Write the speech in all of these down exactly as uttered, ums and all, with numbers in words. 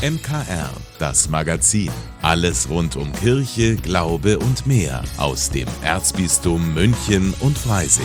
M K R, das Magazin. Alles rund um Kirche, Glaube und mehr aus dem Erzbistum München und Freising.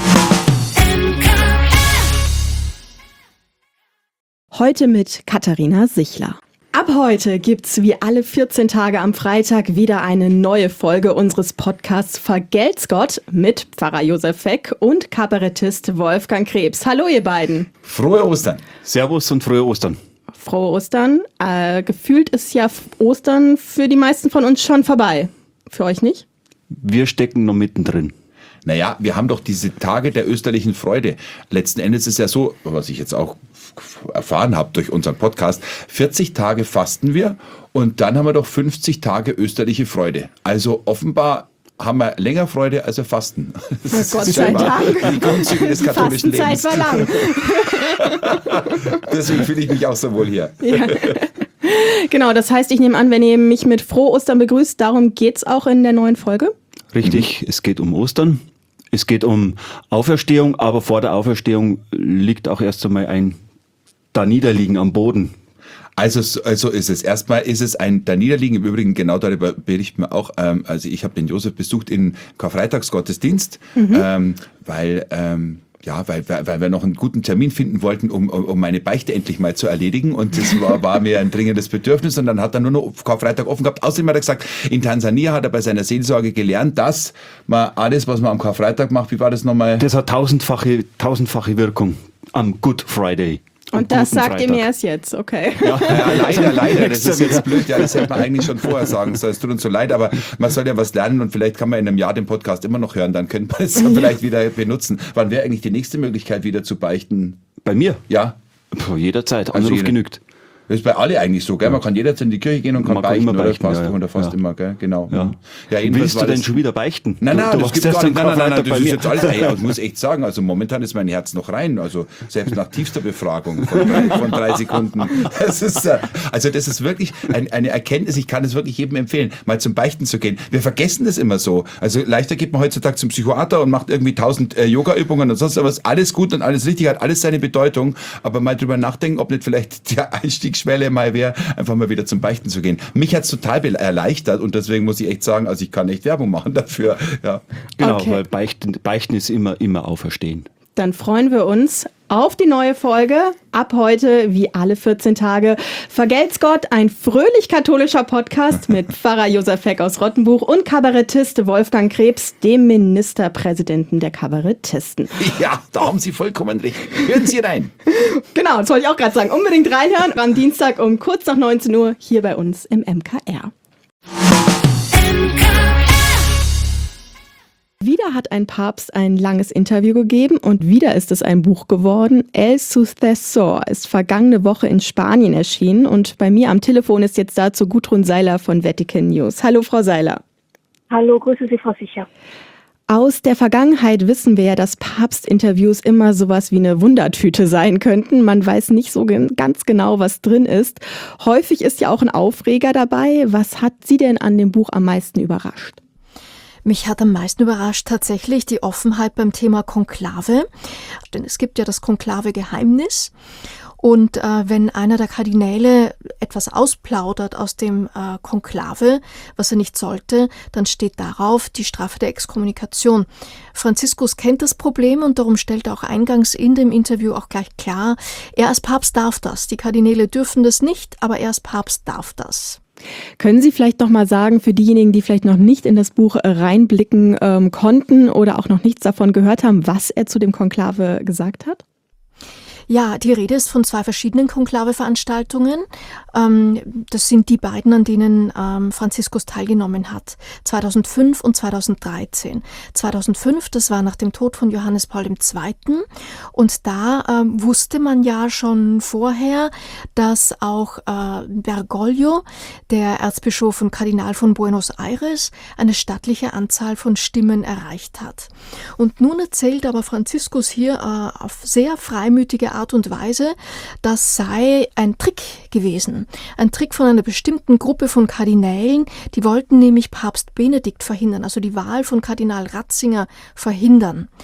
Heute mit Katharina Sichler. Ab heute gibt's wie alle vierzehn Tage am Freitag wieder eine neue Folge unseres Podcasts Vergelt's Gott mit Pfarrer Josef Feck und Kabarettist Wolfgang Krebs. Hallo ihr beiden. Frohe Ostern. Servus und frohe Ostern. Frohe Ostern. Äh, gefühlt ist ja Ostern für die meisten von uns schon vorbei. Für euch nicht? Wir stecken noch mittendrin. Naja, wir haben doch diese Tage der österlichen Freude. Letzten Endes ist es ja so, was ich jetzt auch erfahren habe durch unseren Podcast, vierzig Tage fasten wir und dann haben wir doch fünfzig Tage österliche Freude. Also offenbar haben wir länger Freude, als wir fasten. Das Gott sei Dank. Die Grundzüge des katholischen Die Fastenzeit Lebens. war lang. Deswegen fühle ich mich auch so wohl hier. Ja. Genau, das heißt, ich nehme an, wenn ihr mich mit Frohe Ostern begrüßt, darum geht's auch in der neuen Folge? Richtig, mhm. Es geht um Ostern, es geht um Auferstehung, aber vor der Auferstehung liegt auch erst einmal ein Daniederliegen am Boden. Also, also ist es. Erstmal ist es ein Daniederliegen. Im Übrigen, genau darüber berichten wir auch. Ähm, also ich habe den Josef besucht in Karfreitagsgottesdienst, mhm. ähm, weil... Ähm, Ja, weil, weil wir noch einen guten Termin finden wollten, um, um meine Beichte endlich mal zu erledigen. Und das war, war mir ein dringendes Bedürfnis. Und dann hat er nur noch Karfreitag offen gehabt. Außerdem hat er gesagt, in Tansania hat er bei seiner Seelsorge gelernt, dass man alles, was man am Karfreitag macht, wie war das nochmal? Das hat tausendfache, tausendfache Wirkung am Good Friday. Und das sagt ihr mir erst jetzt, okay. Ja, ja, leider, leider. Das ist jetzt blöd. Ja, das hätte man eigentlich schon vorher sagen sollen. Es tut uns so leid, aber man soll ja was lernen und vielleicht kann man in einem Jahr den Podcast immer noch hören. Dann könnte man es ja vielleicht wieder benutzen. Wann wäre eigentlich die nächste Möglichkeit, wieder zu beichten? Bei mir? Ja. Puh, jederzeit. Also Anruf jede, genügt. Das ist bei alle eigentlich so, gell? Man kann jederzeit in die Kirche gehen und kann, man beichten, kann immer beichten, oder fast, ja, ja. oder fast ja. immer, gell? Genau. Ja. Ja, Willst du denn schon wieder beichten? Nein, nein, du, du das gibt gar nicht. Nein, nein, nein, nein, das bei ist mir. jetzt alles. Ey, ich muss echt sagen, also momentan ist mein Herz noch rein, also selbst nach tiefster Befragung von drei, von drei Sekunden. Das ist, also das ist wirklich ein, eine Erkenntnis, ich kann es wirklich jedem empfehlen, mal zum Beichten zu gehen. Wir vergessen das immer so. Also leichter geht man heutzutage zum Psychiater und macht irgendwie tausend äh, Yoga-Übungen und sonst was. Alles gut und alles richtig, hat alles seine Bedeutung, aber mal drüber nachdenken, ob nicht vielleicht die Einstiegsschwelle mal wäre, einfach mal wieder zum Beichten zu gehen. Mich hat's total erleichtert und deswegen muss ich echt sagen, also ich kann echt Werbung machen dafür. Ja. Genau, okay. Weil Beichten, Beichten ist immer, immer Auferstehen. Dann freuen wir uns auf die neue Folge. Ab heute, wie alle vierzehn Tage, Vergelt's Gott, ein fröhlich-katholischer Podcast mit Pfarrer Josef Feck aus Rottenbuch und Kabarettist Wolfgang Krebs, dem Ministerpräsidenten der Kabarettisten. Ja, da haben Sie vollkommen recht. Hören Sie rein. Genau, das wollte ich auch gerade sagen. Unbedingt reinhören am Dienstag um kurz nach neunzehn Uhr hier bei uns im M K R. Wieder hat ein Papst ein langes Interview gegeben und wieder ist es ein Buch geworden. El Sucesor ist vergangene Woche in Spanien erschienen und bei mir am Telefon ist jetzt dazu Gudrun Seiler von Vatican News. Hallo Frau Seiler. Hallo, grüße Sie, Frau Sicher. Aus der Vergangenheit wissen wir ja, dass Papstinterviews immer sowas wie eine Wundertüte sein könnten. Man weiß nicht so ganz genau, was drin ist. Häufig ist ja auch ein Aufreger dabei. Was hat Sie denn an dem Buch am meisten überrascht? Mich hat am meisten überrascht tatsächlich die Offenheit beim Thema Konklave, denn es gibt ja das Konklave-Geheimnis. Und äh, wenn einer der Kardinäle etwas ausplaudert aus dem äh, Konklave, was er nicht sollte, dann steht darauf die Strafe der Exkommunikation. Franziskus kennt das Problem und darum stellt er auch eingangs in dem Interview auch gleich klar, er als Papst darf das. Die Kardinäle dürfen das nicht, aber er als Papst darf das. Können Sie vielleicht noch mal sagen, für diejenigen, die vielleicht noch nicht in das Buch reinblicken ähm, konnten oder auch noch nichts davon gehört haben, was er zu dem Konklave gesagt hat? Ja, die Rede ist von zwei verschiedenen Konklave-Veranstaltungen. Ähm, das sind die beiden, an denen ähm, Franziskus teilgenommen hat, zweitausendfünf und zweitausenddreizehn. zweitausendfünf, das war nach dem Tod von Johannes Paul der Zweite. Und da ähm, wusste man ja schon vorher, dass auch äh, Bergoglio, der Erzbischof und Kardinal von Buenos Aires, eine stattliche Anzahl von Stimmen erreicht hat. Und nun erzählt aber Franziskus hier äh, auf sehr freimütige Art und Weise, das sei ein Trick gewesen. Ein Trick von einer bestimmten Gruppe von Kardinälen, die wollten nämlich Papst Benedikt verhindern, also die Wahl von Kardinal Ratzinger verhindern.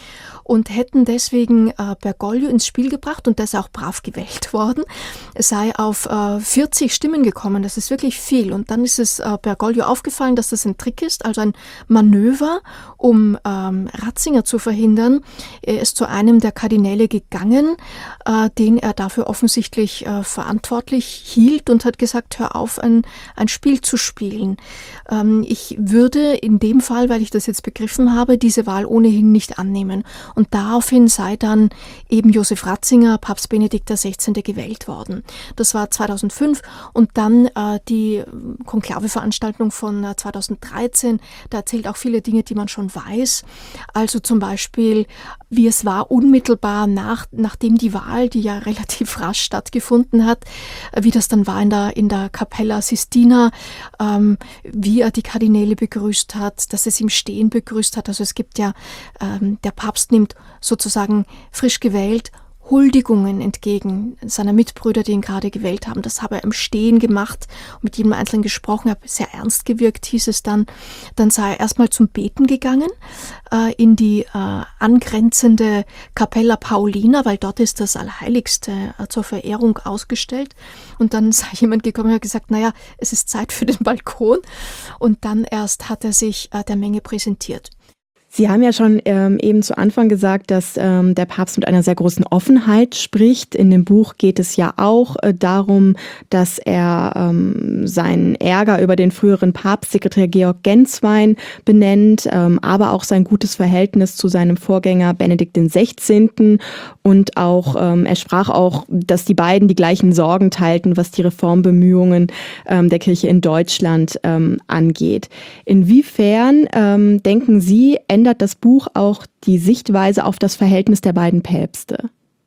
und hätten deswegen äh, Bergoglio ins Spiel gebracht, und der ist auch brav gewählt worden. Es sei auf äh, vierzig Stimmen gekommen, das ist wirklich viel. Und dann ist es äh, Bergoglio aufgefallen, dass das ein Trick ist, also ein Manöver, um ähm, Ratzinger zu verhindern. Er ist zu einem der Kardinäle gegangen, äh, den er dafür offensichtlich äh, verantwortlich hielt, und hat gesagt, hör auf, ein, ein Spiel zu spielen. Ähm, ich würde in dem Fall, weil ich das jetzt begriffen habe, diese Wahl ohnehin nicht annehmen. Und daraufhin sei dann eben Josef Ratzinger, Papst Benedikt der Sechzehnte, gewählt worden. Das war zweitausendfünf, und dann äh, die Konklave-Veranstaltung von äh, zweitausenddreizehn, da erzählt auch viele Dinge, die man schon weiß. Also zum Beispiel, wie es war unmittelbar nach, nachdem die Wahl, die ja relativ rasch stattgefunden hat, wie das dann war in der, in der Capella Sistina, ähm, wie er die Kardinäle begrüßt hat, dass es im Stehen begrüßt hat. Also es gibt ja, ähm, der Papst nimmt sozusagen frisch gewählt Huldigungen entgegen seiner Mitbrüder, die ihn gerade gewählt haben. Das habe er im Stehen gemacht, mit jedem Einzelnen gesprochen, hat sehr ernst gewirkt, hieß es dann. Dann sei er erstmal zum Beten gegangen, äh, in die äh, angrenzende Capella Paulina, weil dort ist das Allerheiligste äh, zur Verehrung ausgestellt. Und dann sei jemand gekommen und hat gesagt, naja, es ist Zeit für den Balkon. Und dann erst hat er sich äh, der Menge präsentiert. Sie haben ja schon ähm, eben zu Anfang gesagt, dass ähm, der Papst mit einer sehr großen Offenheit spricht. In dem Buch geht es ja auch äh, darum, dass er ähm, seinen Ärger über den früheren Papstsekretär Georg Genswein benennt, ähm, aber auch sein gutes Verhältnis zu seinem Vorgänger Benedikt der Sechzehnte. Und auch, ähm, er sprach auch, dass die beiden die gleichen Sorgen teilten, was die Reformbemühungen ähm, der Kirche in Deutschland ähm, angeht. Inwiefern ähm, denken Sie, ändert das Buch auch die Sichtweise auf das Verhältnis der beiden Päpste?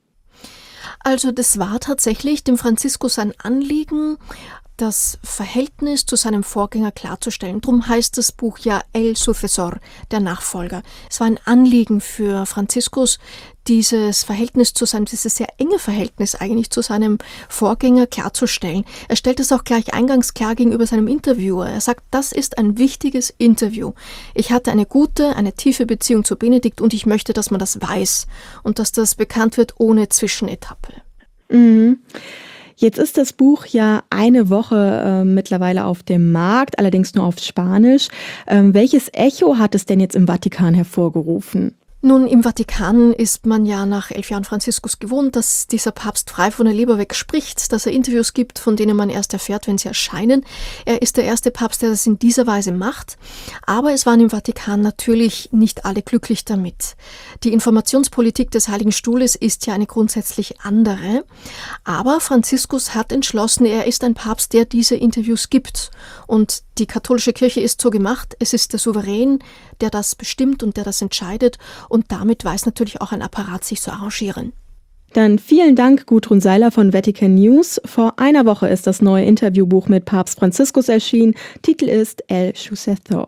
Also das war tatsächlich dem Franziskus ein Anliegen, das Verhältnis zu seinem Vorgänger klarzustellen. Drum heißt das Buch ja El Sucesor, der Nachfolger. Es war ein Anliegen für Franziskus, dieses Verhältnis zu seinem, dieses sehr enge Verhältnis eigentlich zu seinem Vorgänger klarzustellen. Er stellt es auch gleich eingangs klar gegenüber seinem Interviewer. Er sagt, das ist ein wichtiges Interview. Ich hatte eine gute, eine tiefe Beziehung zu Benedikt, und ich möchte, dass man das weiß und dass das bekannt wird ohne Zwischenetappe. Mhm. Jetzt ist das Buch ja eine Woche äh, mittlerweile auf dem Markt, allerdings nur auf Spanisch. Ähm, welches Echo hat es denn jetzt im Vatikan hervorgerufen? Nun, im Vatikan ist man ja nach elf Jahren Franziskus gewohnt, dass dieser Papst frei von der Leber weg spricht, dass er Interviews gibt, von denen man erst erfährt, wenn sie erscheinen. Er ist der erste Papst, der das in dieser Weise macht. Aber es waren im Vatikan natürlich nicht alle glücklich damit. Die Informationspolitik des Heiligen Stuhles ist ja eine grundsätzlich andere. Aber Franziskus hat entschlossen, er ist ein Papst, der diese Interviews gibt. Und die katholische Kirche ist so gemacht, es ist der Souverän, der das bestimmt und der das entscheidet. Und damit weiß natürlich auch ein Apparat, sich zu arrangieren. Dann vielen Dank, Gudrun Seiler von Vatican News. Vor einer Woche ist das neue Interviewbuch mit Papst Franziskus erschienen. Titel ist El Sucesor.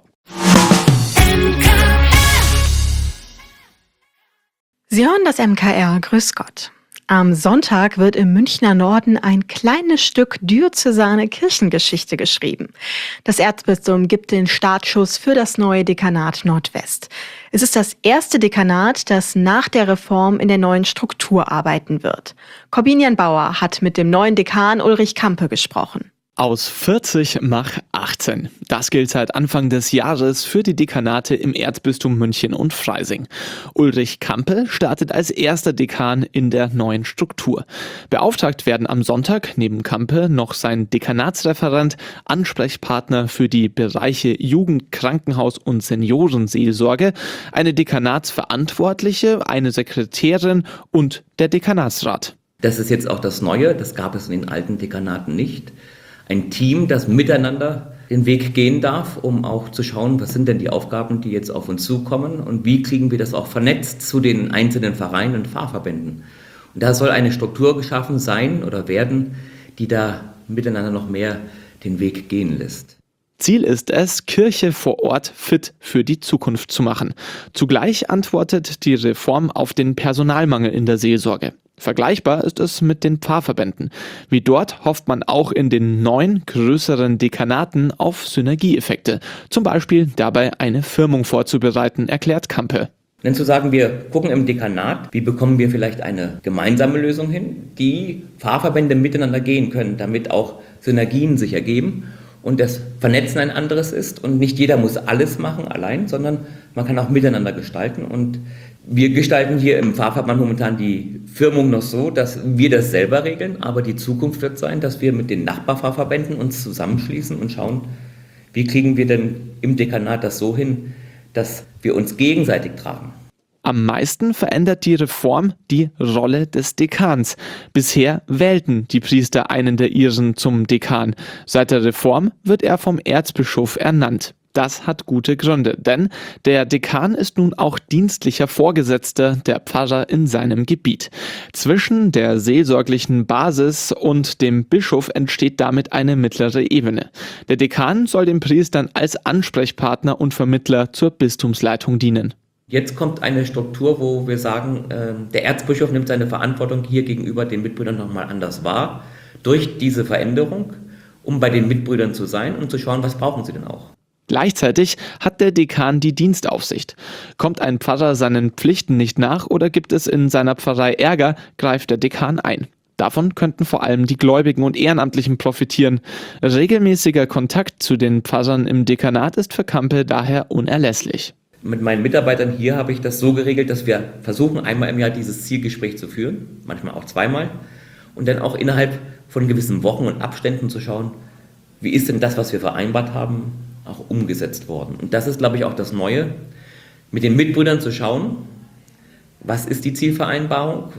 Sie hören das M K R. Grüß Gott. Am Sonntag wird im Münchner Norden ein kleines Stück diözesane Kirchengeschichte geschrieben. Das Erzbistum gibt den Startschuss für das neue Dekanat Nordwest. Es ist das erste Dekanat, das nach der Reform in der neuen Struktur arbeiten wird. Corbinian Bauer hat mit dem neuen Dekan Ulrich Kampe gesprochen. Aus vierzig mach achtzehn. Das gilt seit Anfang des Jahres für die Dekanate im Erzbistum München und Freising. Ulrich Kampe startet als erster Dekan in der neuen Struktur. Beauftragt werden am Sonntag neben Kampe noch sein Dekanatsreferent, Ansprechpartner für die Bereiche Jugend-, Krankenhaus- und Seniorenseelsorge, eine Dekanatsverantwortliche, eine Sekretärin und der Dekanatsrat. Das ist jetzt auch das Neue, das gab es in den alten Dekanaten nicht. Ein Team, das miteinander den Weg gehen darf, um auch zu schauen, was sind denn die Aufgaben, die jetzt auf uns zukommen und wie kriegen wir das auch vernetzt zu den einzelnen Vereinen und Pfarrverbänden. Und da soll eine Struktur geschaffen sein oder werden, die da miteinander noch mehr den Weg gehen lässt. Ziel ist es, Kirche vor Ort fit für die Zukunft zu machen. Zugleich antwortet die Reform auf den Personalmangel in der Seelsorge. Vergleichbar ist es mit den Pfarrverbänden. Wie dort hofft man auch in den neuen, größeren Dekanaten auf Synergieeffekte. Zum Beispiel dabei eine Firmung vorzubereiten, erklärt Kampe. Denn zu sagen, wir gucken im Dekanat, wie bekommen wir vielleicht eine gemeinsame Lösung hin, die Pfarrverbände miteinander gehen können, damit auch Synergien sich ergeben und das Vernetzen ein anderes ist und nicht jeder muss alles machen allein, sondern man kann auch miteinander gestalten. Und wir gestalten hier im Pfarrverband momentan die Firmung noch so, dass wir das selber regeln, aber die Zukunft wird sein, dass wir mit den Nachbarpfarrverbänden uns zusammenschließen und schauen, wie kriegen wir denn im Dekanat das so hin, dass wir uns gegenseitig tragen. Am meisten verändert die Reform die Rolle des Dekans. Bisher wählten die Priester einen der ihren zum Dekan. Seit der Reform wird er vom Erzbischof ernannt. Das hat gute Gründe, denn der Dekan ist nun auch dienstlicher Vorgesetzter der Pfarrer in seinem Gebiet. Zwischen der seelsorglichen Basis und dem Bischof entsteht damit eine mittlere Ebene. Der Dekan soll den Priestern als Ansprechpartner und Vermittler zur Bistumsleitung dienen. Jetzt kommt eine Struktur, wo wir sagen, äh, der Erzbischof nimmt seine Verantwortung hier gegenüber den Mitbrüdern nochmal anders wahr, durch diese Veränderung, um bei den Mitbrüdern zu sein und zu schauen, was brauchen sie denn auch. Gleichzeitig hat der Dekan die Dienstaufsicht. Kommt ein Pfarrer seinen Pflichten nicht nach oder gibt es in seiner Pfarrei Ärger, greift der Dekan ein. Davon könnten vor allem die Gläubigen und Ehrenamtlichen profitieren. Regelmäßiger Kontakt zu den Pfarrern im Dekanat ist für Campe daher unerlässlich. Mit meinen Mitarbeitern hier habe ich das so geregelt, dass wir versuchen, einmal im Jahr dieses Zielgespräch zu führen, manchmal auch zweimal, und dann auch innerhalb von gewissen Wochen und Abständen zu schauen, wie ist denn das, was wir vereinbart haben, auch umgesetzt worden. Und das ist, glaube ich, auch das Neue, mit den Mitbrüdern zu schauen, was ist die Zielvereinbarung,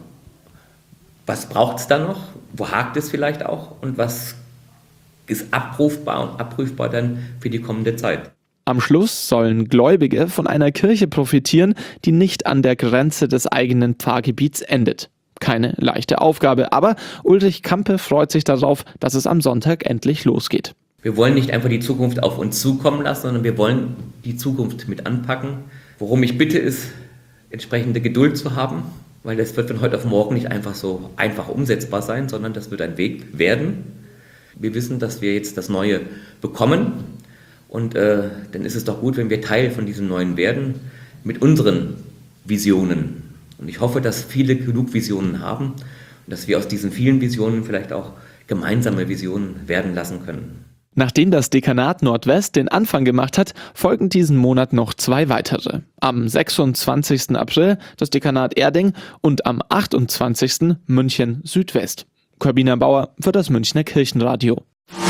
was braucht es da noch, wo hakt es vielleicht auch und was ist abrufbar und abprüfbar dann für die kommende Zeit. Am Schluss sollen Gläubige von einer Kirche profitieren, die nicht an der Grenze des eigenen Pfarrgebiets endet. Keine leichte Aufgabe, aber Ulrich Campe freut sich darauf, dass es am Sonntag endlich losgeht. Wir wollen nicht einfach die Zukunft auf uns zukommen lassen, sondern wir wollen die Zukunft mit anpacken. Worum ich bitte, ist, entsprechende Geduld zu haben, weil das wird von heute auf morgen nicht einfach so einfach umsetzbar sein, sondern das wird ein Weg werden. Wir wissen, dass wir jetzt das Neue bekommen und äh, dann ist es doch gut, wenn wir Teil von diesem Neuen werden mit unseren Visionen. Und ich hoffe, dass viele genug Visionen haben und dass wir aus diesen vielen Visionen vielleicht auch gemeinsame Visionen werden lassen können. Nachdem das Dekanat Nordwest den Anfang gemacht hat, folgen diesen Monat noch zwei weitere. Am sechsundzwanzigsten April das Dekanat Erding und am achtundzwanzigsten München Südwest. Corbina Bauer für das Münchner Kirchenradio.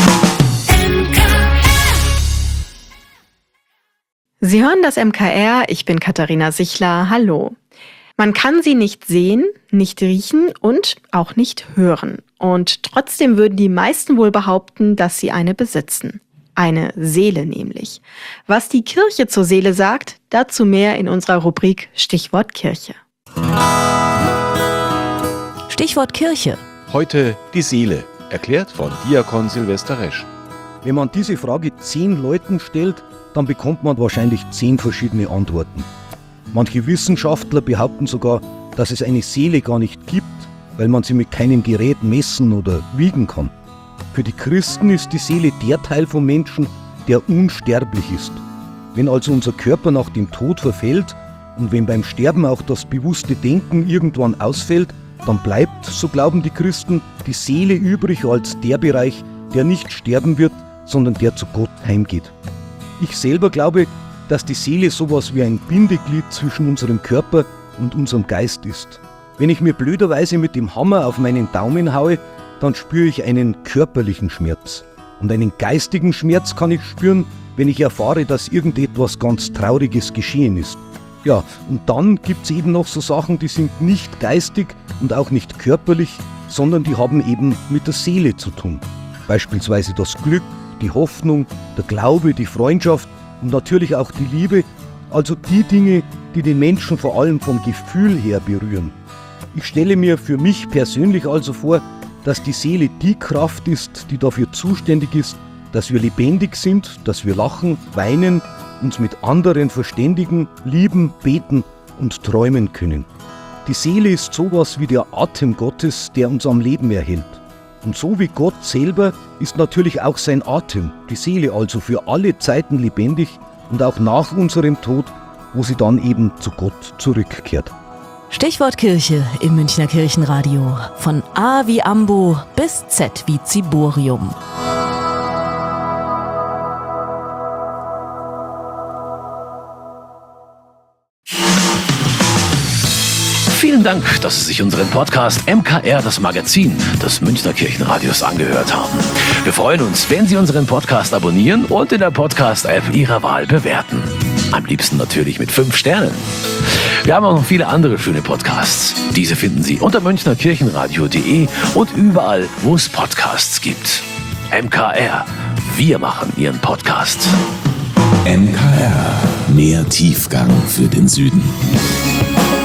Sie hören das M K R, ich bin Katharina Sichler, hallo. Man kann sie nicht sehen, nicht riechen und auch nicht hören. Und trotzdem würden die meisten wohl behaupten, dass sie eine besitzen. Eine Seele nämlich. Was die Kirche zur Seele sagt, dazu mehr in unserer Rubrik Stichwort Kirche. Stichwort Kirche. Heute die Seele, erklärt von Diakon Silvester Resch. Wenn man diese Frage zehn Leuten stellt, dann bekommt man wahrscheinlich zehn verschiedene Antworten. Manche Wissenschaftler behaupten sogar, dass es eine Seele gar nicht gibt, weil man sie mit keinem Gerät messen oder wiegen kann. Für die Christen ist die Seele der Teil vom Menschen, der unsterblich ist. Wenn also unser Körper nach dem Tod verfällt und wenn beim Sterben auch das bewusste Denken irgendwann ausfällt, dann bleibt, so glauben die Christen, die Seele übrig als der Bereich, der nicht sterben wird, sondern der zu Gott heimgeht. Ich selber glaube, dass die Seele sowas wie ein Bindeglied zwischen unserem Körper und unserem Geist ist. Wenn ich mir blöderweise mit dem Hammer auf meinen Daumen haue, dann spüre ich einen körperlichen Schmerz. Und einen geistigen Schmerz kann ich spüren, wenn ich erfahre, dass irgendetwas ganz Trauriges geschehen ist. Ja, und dann gibt es eben noch so Sachen, die sind nicht geistig und auch nicht körperlich, sondern die haben eben mit der Seele zu tun. Beispielsweise das Glück, die Hoffnung, der Glaube, die Freundschaft und natürlich auch die Liebe, also die Dinge, die den Menschen vor allem vom Gefühl her berühren. Ich stelle mir für mich persönlich also vor, dass die Seele die Kraft ist, die dafür zuständig ist, dass wir lebendig sind, dass wir lachen, weinen, uns mit anderen verständigen, lieben, beten und träumen können. Die Seele ist sowas wie der Atem Gottes, der uns am Leben erhält. Und so wie Gott selber ist natürlich auch sein Atem, die Seele also für alle Zeiten lebendig und auch nach unserem Tod wo sie dann eben zu Gott zurückkehrt. Stichwort Kirche im Münchner Kirchenradio. Von A wie Ambo bis Z wie Ziborium. Vielen Dank, dass Sie sich unseren Podcast M K R, das Magazin des Münchner Kirchenradios, angehört haben. Wir freuen uns, wenn Sie unseren Podcast abonnieren und in der Podcast-App Ihrer Wahl bewerten. Am liebsten natürlich mit fünf Sternen. Wir haben auch noch viele andere schöne Podcasts. Diese finden Sie unter münchner kirchenradio punkt de und überall, wo es Podcasts gibt. M K R, wir machen Ihren Podcast. M K R, mehr Tiefgang für den Süden.